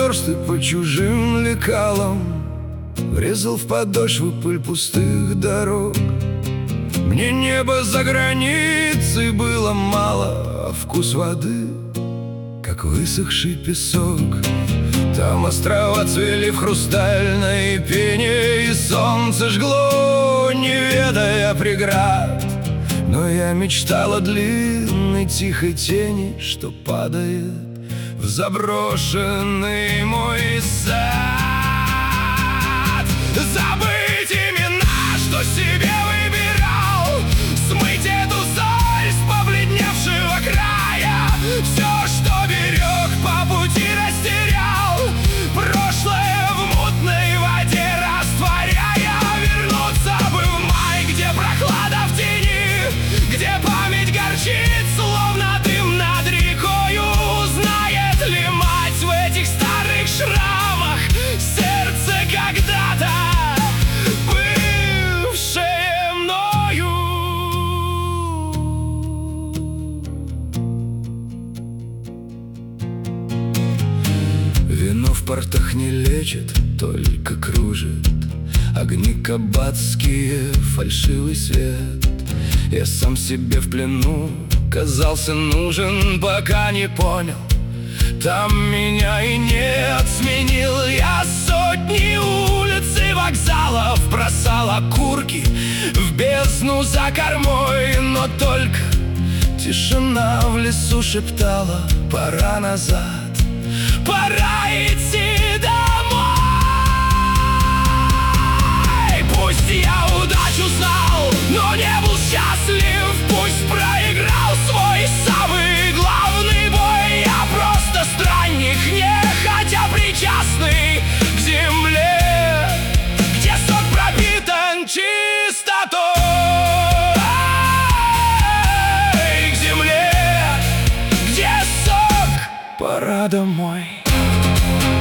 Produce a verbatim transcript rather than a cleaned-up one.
версты по чужим лекалам, врезал в подошву пыль пустых дорог. Мне небо за границей было мало, а вкус воды, как высохший песок. Там острова цвели в хрустальной пене, и солнце жгло, не ведая преград. Но я мечтал о длинной тихой тени, что падает в заброшенный мой сад. Забыть имена, что себе выбирал, смыть эту соль с побледневшего края. Все, что берег, по пути растерял, прошлое в мутной воде растворяя. Вернуться бы в май, где прохлада в тени, где память горчит, словно дым над рекою. Знает ли мать в этих старых шрамах сердце когда-то бывшее мною? Вино в портах не лечит, только кружит. Огни кабацкие, фальшивый свет. Я сам себе в плену казался нужен, пока не понял, там меня и нет. Сменил я сотни улиц и вокзалов, бросал окурки в бездну за кормой. Но только тишина в лесу шептала: пора назад, пора идти домой. Пусть я удачу знал, но не был счастлив. Пусть проиграл свой самый главный бой. Я просто странник, не хотя причастный к земле, где сок пропитан чистотой. К земле, где сок. Пора домой.